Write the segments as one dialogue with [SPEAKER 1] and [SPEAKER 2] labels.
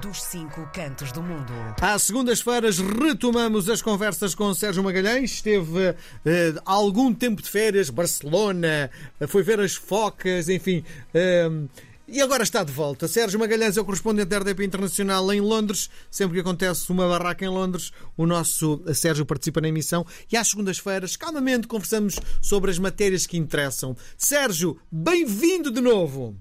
[SPEAKER 1] dos 5 cantos do mundo.
[SPEAKER 2] Às segundas-feiras retomamos as conversas com Sérgio Magalhães. Esteve há algum tempo de férias, Barcelona, foi ver as focas, enfim. E agora está de volta. Sérgio Magalhães é o correspondente da RDP Internacional em Londres. Sempre que acontece uma barraca em Londres, o nosso Sérgio participa na emissão. E às segundas-feiras, calmamente, conversamos sobre as matérias que interessam. Sérgio, bem-vindo de novo.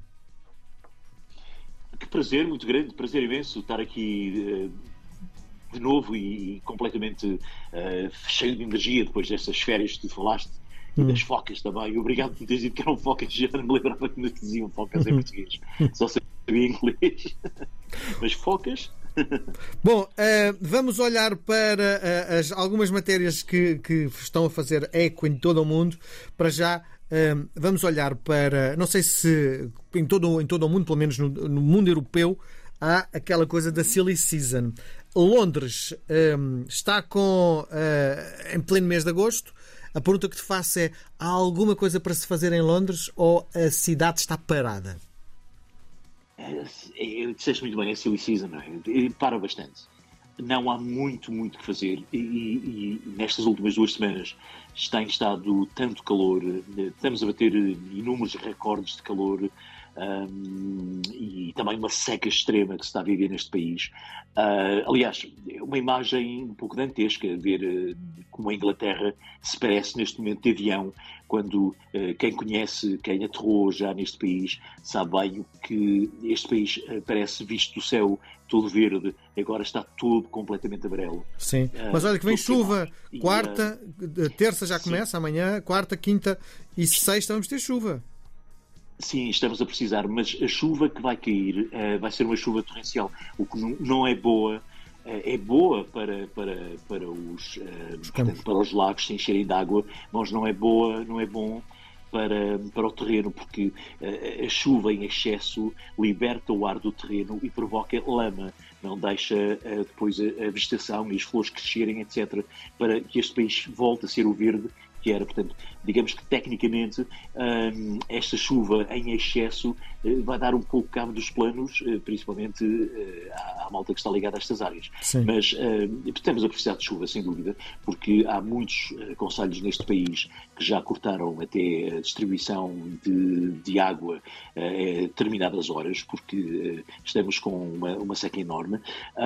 [SPEAKER 3] Que prazer, muito grande, prazer imenso estar aqui de novo e completamente cheio de energia depois destas férias que tu falaste. E das focas também. Obrigado por teres dito que eram focas. Já não me lembrava que nos diziam focas em português. Só sabia inglês. Mas focas.
[SPEAKER 2] Bom, vamos olhar para algumas matérias que estão a fazer eco em todo o mundo. Para já, vamos olhar para... Não sei se em todo o mundo, pelo menos no mundo europeu, há aquela coisa da Silly Season. Londres está em pleno mês de agosto. A pergunta que te faço é: há alguma coisa para se fazer em Londres ou a cidade está parada?
[SPEAKER 3] Disseste muito bem, é Silly Season, não é? Para bastante. Não há muito que fazer e nestas últimas 2 semanas tem estado tanto calor, estamos a bater inúmeros recordes de calor. E também uma seca extrema que se está a viver neste país. Aliás, uma imagem um pouco dantesca, ver como a Inglaterra se parece neste momento de avião, quando quem conhece, quem aterrou já neste país, sabe bem que este país parece visto do céu todo verde, agora está todo completamente amarelo.
[SPEAKER 2] Sim, mas olha que vem chuva, quarta, terça já começa, amanhã, quarta, quinta e sexta vamos ter chuva.
[SPEAKER 3] Sim, estamos a precisar, mas a chuva que vai cair vai ser uma chuva torrencial, o que não é boa. É boa para os lagos se encherem de água, mas não é bom para o terreno, porque a chuva em excesso liberta o ar do terreno e provoca lama, não deixa depois a vegetação e as flores crescerem, etc., para que este país volte a ser o verde que era. Portanto, digamos que tecnicamente esta chuva em excesso vai dar um pouco cabo dos planos, principalmente à malta que está ligada a estas áreas.
[SPEAKER 2] Sim.
[SPEAKER 3] Mas estamos a precisar de chuva, sem dúvida, porque há muitos concelhos neste país que já cortaram até a distribuição de água a determinadas horas, porque estamos com uma seca enorme.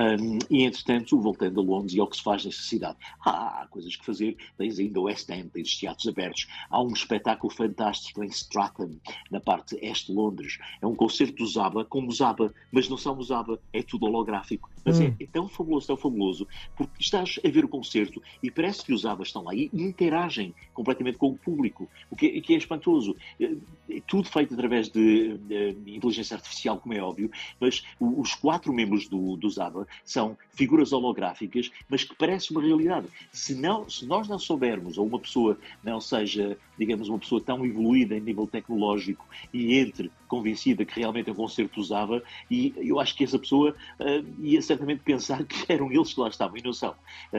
[SPEAKER 3] E, entretanto, voltando a Londres e ao que se faz nesta cidade, há coisas que fazer. Tens ainda o West End, tens teatros abertos. Há um espetáculo fantástico em Streatham, na parte este de Londres. É um concerto do Zaba, como Zaba, mas não são o Zaba, é tudo holográfico. Mas é tão fabuloso, porque estás a ver o concerto e parece que os Zabas estão lá e interagem completamente com o público, o que é espantoso. É tudo feito através de inteligência artificial, como é óbvio, mas os 4 membros do Zaba são figuras holográficas, mas que parece uma realidade. Se nós não soubermos, ou uma pessoa não seja, digamos, uma pessoa tão evoluída em nível tecnológico e entre convencida que realmente é um concerto usava, e eu acho que essa pessoa ia certamente pensar que eram eles que lá estavam e não são.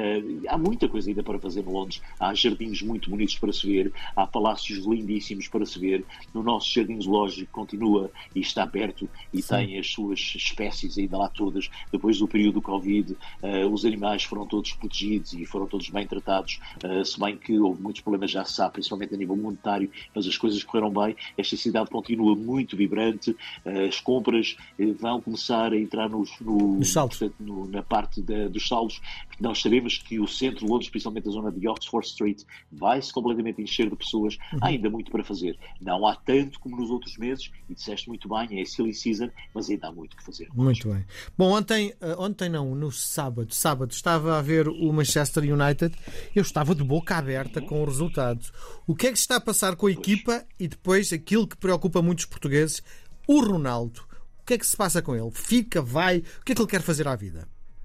[SPEAKER 3] Há muita coisa ainda para fazer em Londres. Há jardins muito bonitos para se ver, há palácios lindíssimos para se ver. No nosso jardim zoológico continua e está aberto e
[SPEAKER 2] Sim.
[SPEAKER 3] tem as suas espécies ainda lá todas. Depois do período do Covid, os animais foram todos protegidos e foram todos bem tratados, se bem que houve muitos problemas, já se sabe, principalmente a nível monetário, mas as coisas correram bem. Esta cidade continua muito vibrante, as compras vão começar a entrar nos
[SPEAKER 2] saldos.
[SPEAKER 3] portanto, na parte dos saldos. Nós sabemos que o centro de Londres, principalmente a zona de Oxford Street, vai-se completamente encher de pessoas. Há ainda muito para fazer. Não há tanto como nos outros meses, e disseste muito bem, é a Silly Season, mas ainda há muito que fazer.
[SPEAKER 2] Muito bem. Bom, ontem não, no sábado estava a ver o Manchester United. Eu estava de boca aberta com o resultado. O que é que se está a passar com a equipa? E depois aquilo que preocupa muitos portugueses, o Ronaldo. O que é que se passa com ele? Fica, vai? O que é que ele quer fazer à vida?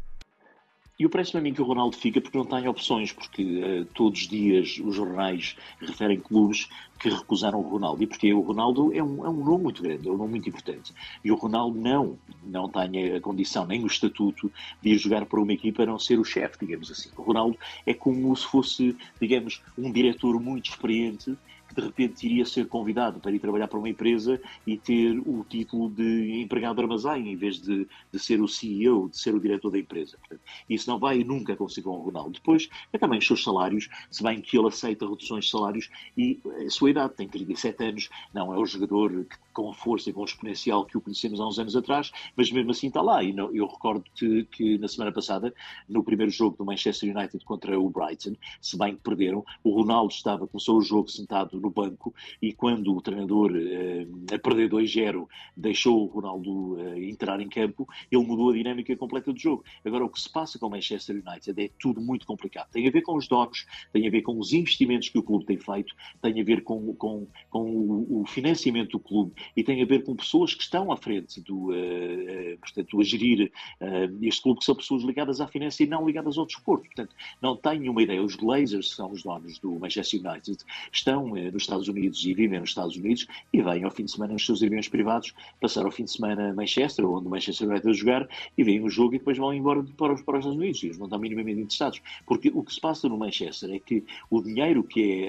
[SPEAKER 3] E parece-me a mim que o Ronaldo fica porque não tem opções, porque todos os dias os jornais referem clubes que recusaram o Ronaldo. E porque o Ronaldo é um nome muito grande, é um nome muito importante. E o Ronaldo não tem a condição, nem o estatuto de ir jogar para uma equipa a não ser o chefe, digamos assim. O Ronaldo é como se fosse, digamos, um diretor muito experiente que de repente iria ser convidado para ir trabalhar para uma empresa e ter o título de empregado de armazém, em vez de ser o CEO, de ser o diretor da empresa. Portanto, isso não vai nunca acontecer com o Ronaldo. Depois, é também os seus salários, se bem que ele aceita reduções de salários e a sua idade, tem 37 anos, não é o jogador com a força e com o exponencial que o conhecemos há uns anos atrás, mas mesmo assim está lá. E eu recordo-te que na semana passada, no primeiro jogo do Manchester United contra o Brighton, se bem que perderam, o Ronaldo começou o jogo sentado no banco e quando o treinador, a perder 2-0, deixou o Ronaldo entrar em campo, ele mudou a dinâmica completa do jogo. Agora, o que se passa com o Manchester United é tudo muito complicado. Tem a ver com os donos, tem a ver com os investimentos que o clube tem feito, tem a ver com o financiamento do clube e tem a ver com pessoas que estão à frente portanto, a gerir este clube, que são pessoas ligadas à finança e não ligadas ao desporto. Portanto, não tenho nenhuma ideia. Os Glazers, que são os donos do Manchester United, estão nos Estados Unidos e vivem nos Estados Unidos e vêm ao fim de semana nos seus aviões privados, passar ao fim de semana a Manchester, onde o Manchester United a jogar, e veem o jogo e depois vão embora para os Estados Unidos. Eles não estão minimamente interessados. Porque o que se passa no Manchester é que o dinheiro que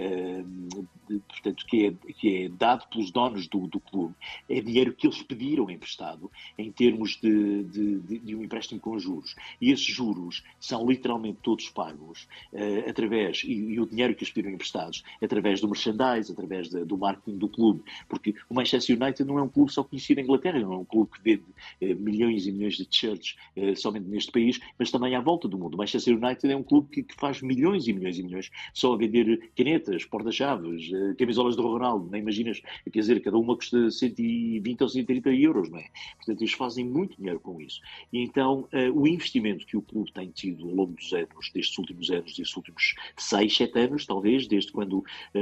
[SPEAKER 3] é dado pelos donos do clube é dinheiro que eles pediram emprestado em termos de um empréstimo com juros. E esses juros são literalmente todos pagos através, e o dinheiro que eles pediram emprestados, através do merchandise, através do marketing do clube. Porque o Manchester United não é um clube só conhecido em Inglaterra, não é um clube que vende milhões e milhões de t-shirts somente neste país, mas também à volta do mundo. O Manchester United é um clube que faz milhões e milhões e milhões só a vender canetas, porta-chaves, camisolas do Ronaldo, nem imaginas, quer dizer, cada uma custa 120 ou 130 euros, não é? Portanto, eles fazem muito dinheiro com isso. E então, o investimento que o clube tem tido ao longo dos anos, destes últimos 6, 7 anos, talvez quando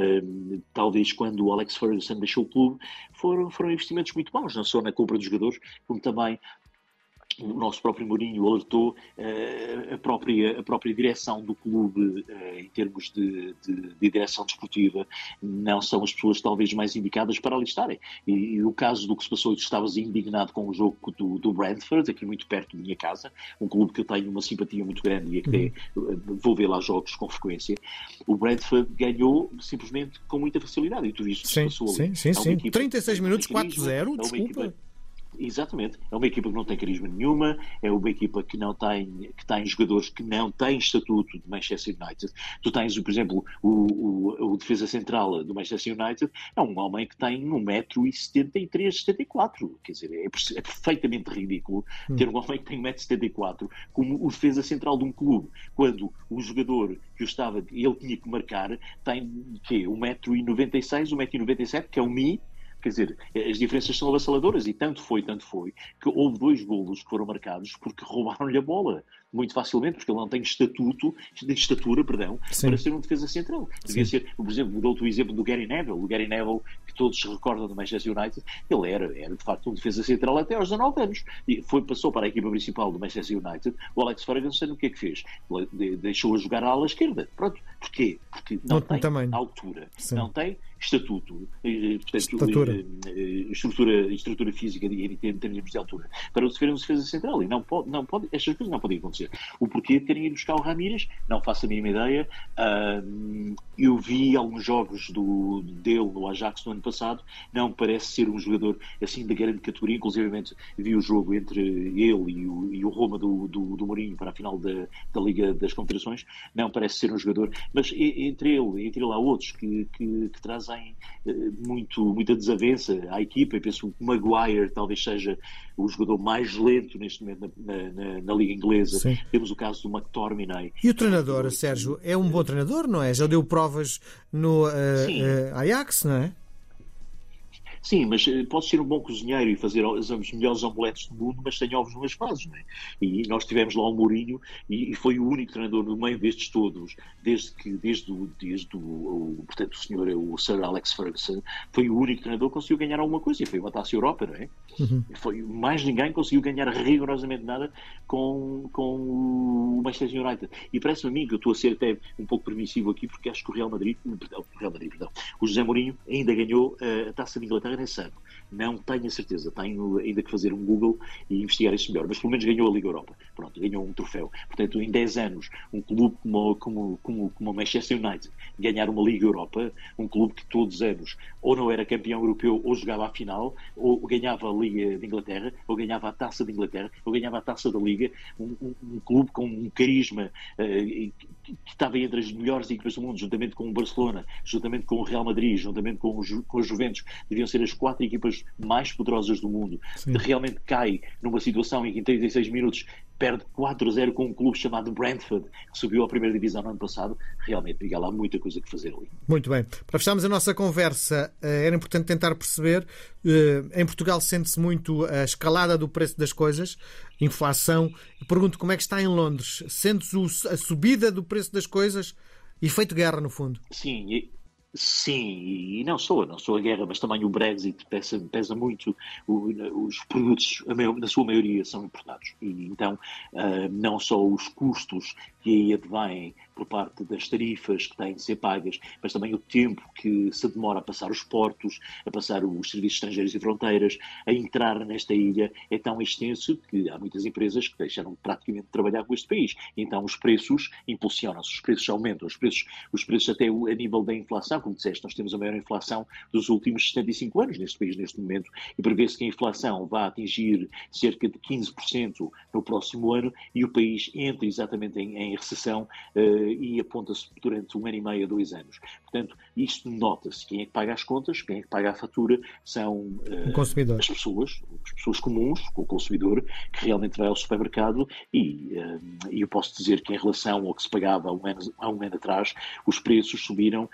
[SPEAKER 3] o Alex Ferguson deixou o clube, foram investimentos muito bons, não só na compra dos jogadores, como também o nosso próprio Mourinho alertou a própria direção do clube em termos de direção desportiva, não são as pessoas talvez mais indicadas para ali estarem. E o caso do que se passou, estavas indignado com o jogo do Brentford, aqui muito perto da minha casa, um clube que eu tenho uma simpatia muito grande e até vou ver lá jogos com frequência. O Brentford ganhou simplesmente com muita facilidade e tudo isso se passou ali.
[SPEAKER 2] Sim. 36 minutos, 4-0, desculpa.
[SPEAKER 3] Exatamente. É uma equipa que não tem carisma nenhuma, é uma equipa que tem jogadores que não têm estatuto de Manchester United. Tu tens, por exemplo, o defesa central do Manchester United, é um homem que tem 1,73m, 74. Quer dizer, é perfeitamente ridículo ter um homem que tem 1,74m como o defesa central de um clube, quando o jogador que ele tinha que marcar tem 1,96m, 1,97m, que é o Mi. Quer dizer, as diferenças são avassaladoras e tanto foi que houve 2 golos que foram marcados porque roubaram-lhe a bola muito facilmente, porque ele não tem estatura, para ser um defesa central. Devia ser, por exemplo, dou-te o exemplo do Gary Neville. O Gary Neville, que todos se recordam do Manchester United, ele era de facto um defesa central até aos 19 anos. E passou para a equipa principal do Manchester United. O Alex Ferguson, o que é que fez? Deixou-a jogar à ala esquerda. Pronto. Porquê? Porque não tem altura, não tem estatuto, portanto, estrutura física em termos de altura para ser um defesa central, e não pode, estas coisas não podem acontecer. O porquê de terem ido buscar o Ramírez, não faço a mínima ideia. Eu vi alguns jogos dele no Ajax no ano passado, não parece ser um jogador assim de grande categoria, inclusivamente vi o jogo entre ele e o Roma do Mourinho para a final da Liga das Confederações, não parece ser um jogador, mas entre ele há outros que trazem muita desavença à equipa. Eu penso que o Maguire talvez seja o jogador mais lento neste momento na Liga Inglesa.
[SPEAKER 2] Sim.
[SPEAKER 3] Temos o caso do McTominay.
[SPEAKER 2] E o treinador, Sérgio, é um bom treinador, não é? Já deu provas no Ajax, não é?
[SPEAKER 3] Sim, mas pode ser um bom cozinheiro e fazer os melhores omeletes do mundo, mas sem ovos nas bases, não é? E nós tivemos lá o Mourinho e foi o único treinador no meio destes todos, portanto, o Sir Alex Ferguson, foi o único treinador que conseguiu ganhar alguma coisa, e foi uma Taça Europa, não é? Mais ninguém conseguiu ganhar rigorosamente nada com o Manchester United. E parece-me a mim que eu estou a ser até um pouco permissivo aqui, porque acho que o José Mourinho ainda ganhou a Taça de Inglaterra Inglaterra nem sabe. Não tenho a certeza. Tenho ainda que fazer um Google e investigar isso melhor. Mas pelo menos ganhou a Liga Europa. Pronto, ganhou um troféu. Portanto, em 10 anos, um clube como o Manchester United ganhar uma Liga Europa, um clube que todos os anos ou não era campeão europeu ou jogava à final, ou ganhava a Liga de Inglaterra, ou ganhava a Taça de Inglaterra, ou ganhava a Taça da Liga. Um clube com um carisma que estava entre as melhores equipas do mundo, juntamente com o Barcelona, juntamente com o Real Madrid, juntamente com a Juventus. Deviam ser as 4 equipas mais poderosas do mundo. Realmente cai numa situação em que em 36 minutos perde 4-0 com um clube chamado Brentford, que subiu à primeira divisão no ano passado. Realmente, Miguel, há muita coisa que fazer ali.
[SPEAKER 2] Muito bem. Para fecharmos a nossa conversa, era importante tentar perceber, em Portugal sente-se muito a escalada do preço das coisas, inflação. Pergunto como é que está em Londres. Sente-se a subida do preço das coisas, efeito guerra, no fundo?
[SPEAKER 3] Sim, e não só a guerra, mas também o Brexit pesa muito. Os produtos, na sua maioria, são importados. E então, não só os custos que aí advêm por parte das tarifas que têm de ser pagas, mas também o tempo que se demora a passar os portos, a passar os serviços estrangeiros e fronteiras, a entrar nesta ilha, é tão extenso que há muitas empresas que deixaram praticamente de trabalhar com este país. E então os preços impulsionam-se, os preços aumentam, os preços até a nível da inflação, como disseste, nós temos a maior inflação dos últimos 75 anos neste país, neste momento, e prevê-se que a inflação vai atingir cerca de 15% no próximo ano e o país entra exatamente em recessão e aponta-se durante 1 ano e meio a 2 anos. Portanto, isto nota-se. Quem é que paga as contas, quem é que paga a fatura são as pessoas comuns, o consumidor, que realmente vai ao supermercado e eu posso dizer que em relação ao que se pagava há um ano atrás, os preços subiram.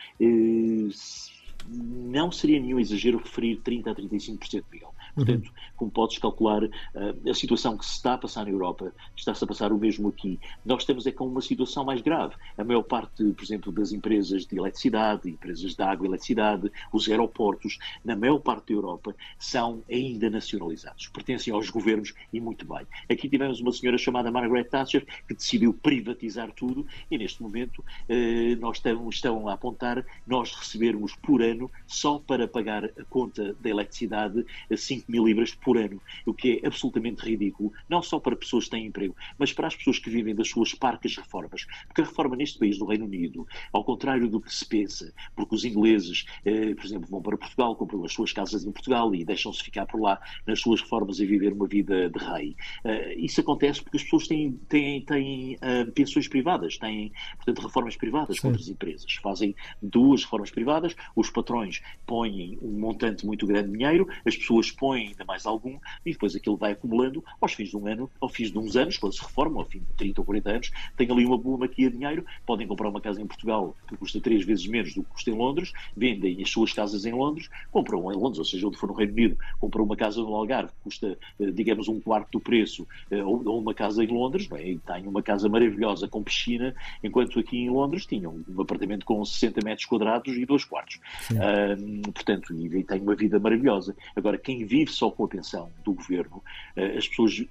[SPEAKER 3] Não seria nenhum exagero referir 30% a 35%, Miguel. Portanto, como podes calcular, a situação que se está a passar na Europa está-se a passar o mesmo aqui. Nós estamos com uma situação mais grave. A maior parte, por exemplo, das empresas de eletricidade, empresas de água e eletricidade, os aeroportos, na maior parte da Europa, são ainda nacionalizados. Pertencem aos governos e muito bem. Aqui tivemos uma senhora chamada Margaret Thatcher que decidiu privatizar tudo e neste momento nós estão a apontar nós recebermos por ano, só para pagar a conta da eletricidade, 5.000 libras por ano, o que é absolutamente ridículo, não só para pessoas que têm emprego, mas para as pessoas que vivem das suas parcas reformas. Porque a reforma neste país, no Reino Unido, ao contrário do que se pensa, porque os ingleses, por exemplo, vão para Portugal, compram as suas casas em Portugal e deixam-se ficar por lá nas suas reformas a viver uma vida de rei. Isso acontece porque as pessoas têm pensões privadas, têm, portanto, reformas privadas com outras empresas. Fazem 2 reformas privadas, os patrões põem um montante muito grande de dinheiro, as pessoas põem ainda mais algum e depois aquilo vai acumulando aos fins de um ano, ao fim de uns anos, quando se reformam, ao fim de 30 ou 40 anos, têm ali uma boa maquia de dinheiro, podem comprar uma casa em Portugal que custa 3 vezes menos do que custa em Londres, vendem as suas casas em Londres, compram em Londres, ou seja, onde for no Reino Unido, compram uma casa no Algarve que custa, digamos, 1/4 do preço, ou uma casa em Londres, bem, têm uma casa maravilhosa com piscina, enquanto aqui em Londres tinham um apartamento com 60 metros quadrados e 2 quartos. Portanto, e tem uma vida maravilhosa. Agora, quem vive só com a pensão do governo, as pessoas,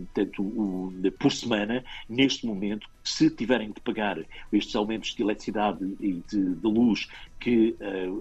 [SPEAKER 3] por semana, neste momento, se tiverem de pagar estes aumentos de eletricidade e de luz que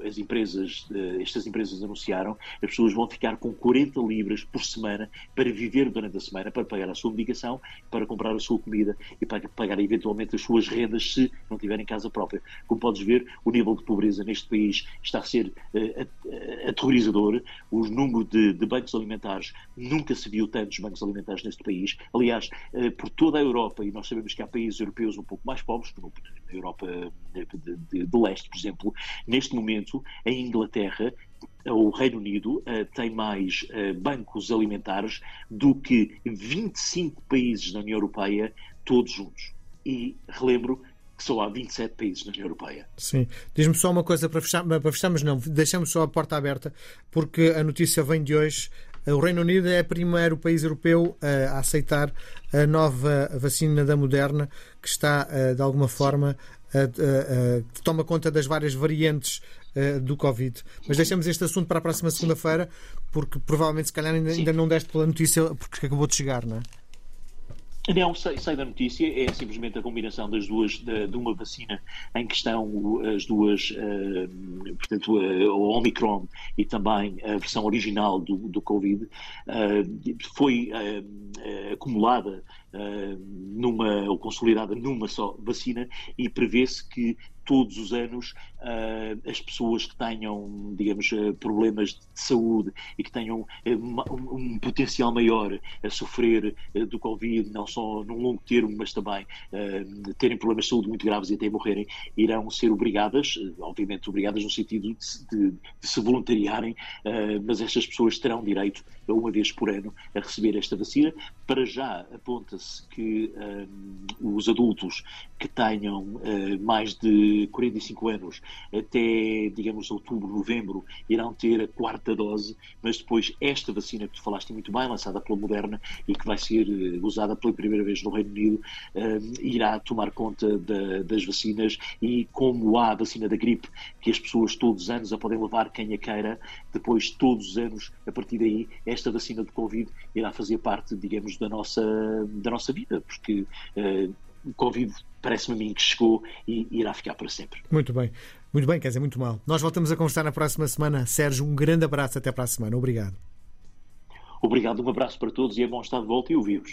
[SPEAKER 3] estas empresas anunciaram, as pessoas vão ficar com 40 libras por semana para viver durante a semana, para pagar a sua medicação, para comprar a sua comida e para pagar eventualmente as suas rendas se não tiverem casa própria. Como podes ver, o nível de pobreza neste país está a ser aterrorizador. O número de bancos alimentares, nunca se viu tantos bancos alimentares neste país. Aliás, por toda a Europa, e nós sabemos que há países europeus um pouco mais pobres, como na Europa de leste, por exemplo, neste momento, em Inglaterra, o Reino Unido tem mais bancos alimentares do que 25 países da União Europeia, todos juntos. E relembro que só há 27 países na União Europeia.
[SPEAKER 2] Sim. Diz-me só uma coisa para fecharmos não, deixamos só a porta aberta, porque a notícia vem de hoje. O Reino Unido é o primeiro país europeu a aceitar a nova vacina da Moderna, que está, de alguma forma, que toma conta das várias variantes do Covid. Mas deixamos este assunto para a próxima segunda-feira, porque provavelmente, se calhar, ainda não deste pela notícia, porque acabou de chegar, não é?
[SPEAKER 3] Não, sei da notícia, é simplesmente a combinação das duas, de uma vacina em que estão as duas, portanto, o Omicron e também a versão original do Covid, foi acumulada ou consolidada numa só vacina, e prevê-se que todos os anos as pessoas que tenham, digamos, problemas de saúde e que tenham um potencial maior a sofrer do Covid, não só num longo termo, mas também terem problemas de saúde muito graves e até morrerem, irão ser obrigadas, obviamente obrigadas no sentido de se voluntariarem, mas estas pessoas terão direito a uma vez por ano a receber esta vacina. Para já aponta-se que os adultos que tenham mais de 45 anos até, digamos, outubro, novembro, irão ter a 4ª dose, mas depois esta vacina que tu falaste muito bem, lançada pela Moderna e que vai ser usada pela primeira vez no Reino Unido, irá tomar conta das vacinas, e como há a vacina da gripe, que as pessoas todos os anos a podem levar quem a queira, depois todos os anos, a partir daí, esta vacina do Covid irá fazer parte, digamos, da nossa vida, porque o Covid parece-me a mim que chegou e irá ficar para sempre.
[SPEAKER 2] Muito bem, quer dizer, muito mal. Nós voltamos a conversar na próxima semana. Sérgio, um grande abraço, até para a semana. Obrigado.
[SPEAKER 3] Obrigado, um abraço para todos e é bom estar de volta e ouvir-vos.